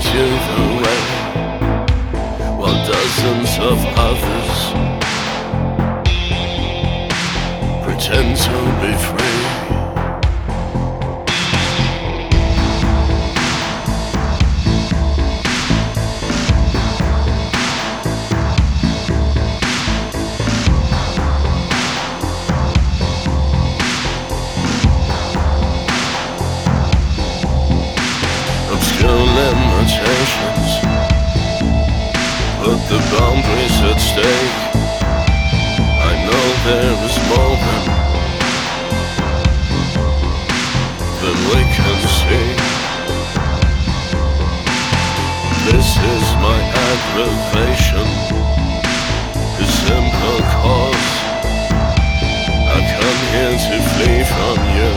you the way, while dozens of others pretend to be free. Obscure limitations put the boundaries at stake. I know there is more than we can see. This is my aggravation, the simple cause. I come here to flee from you.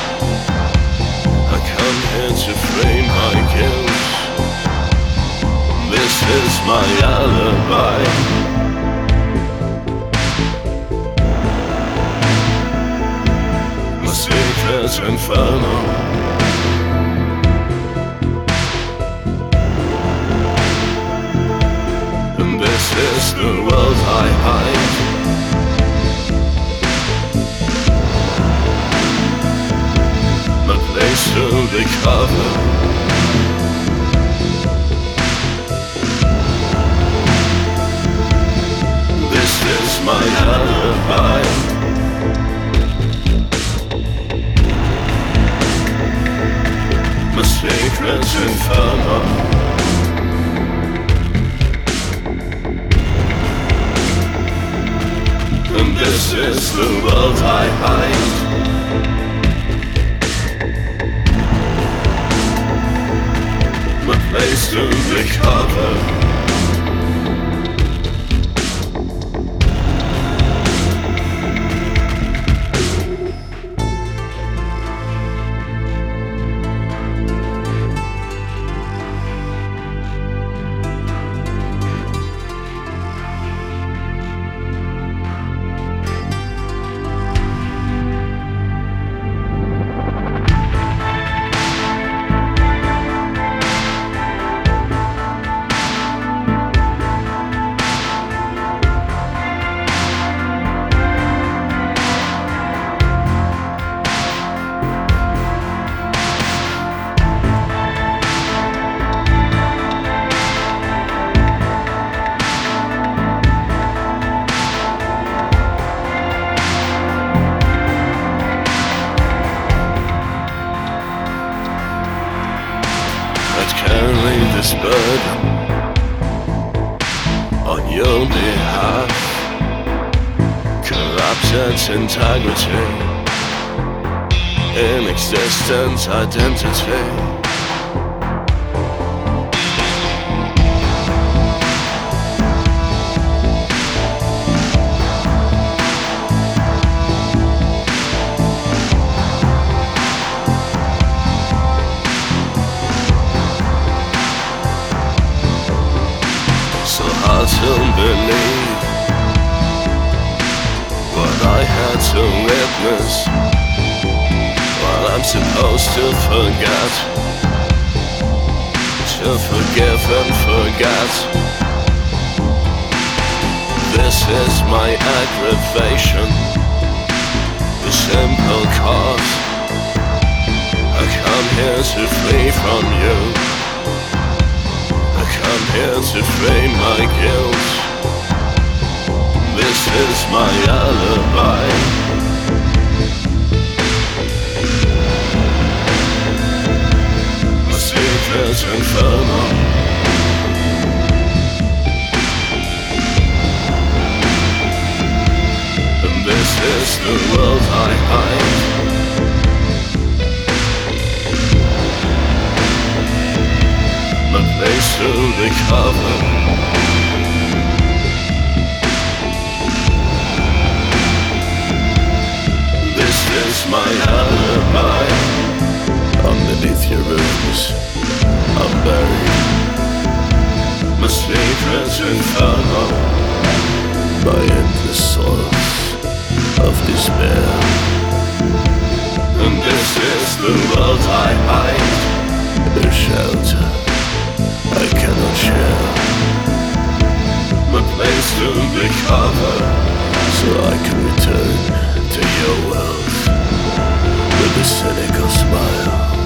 I come here to free my guilt. This is my alibi. My secret inferno. And this is the world I hide. My place to recover. This is my alibi. My secret inferno. And this is the world I hide. My place to recover. Carry this burden on your behalf. Corrupted integrity, inexistent identity. So hard to believe what I had to witness, what I'm supposed to forget, to forgive and forget. This is my aggravation, the simple cause. I come here to flee from you. I come here to free my guilt. This is my alibi. My secret inferno. And this is the world I hide. My place to recover. This is my alibi. Underneath your rooms, I'm buried. My secret inferno. My endless source of despair. And this is the world I hide. A shelter I cannot share my place to recover, so I can return to your world with a cynical smile.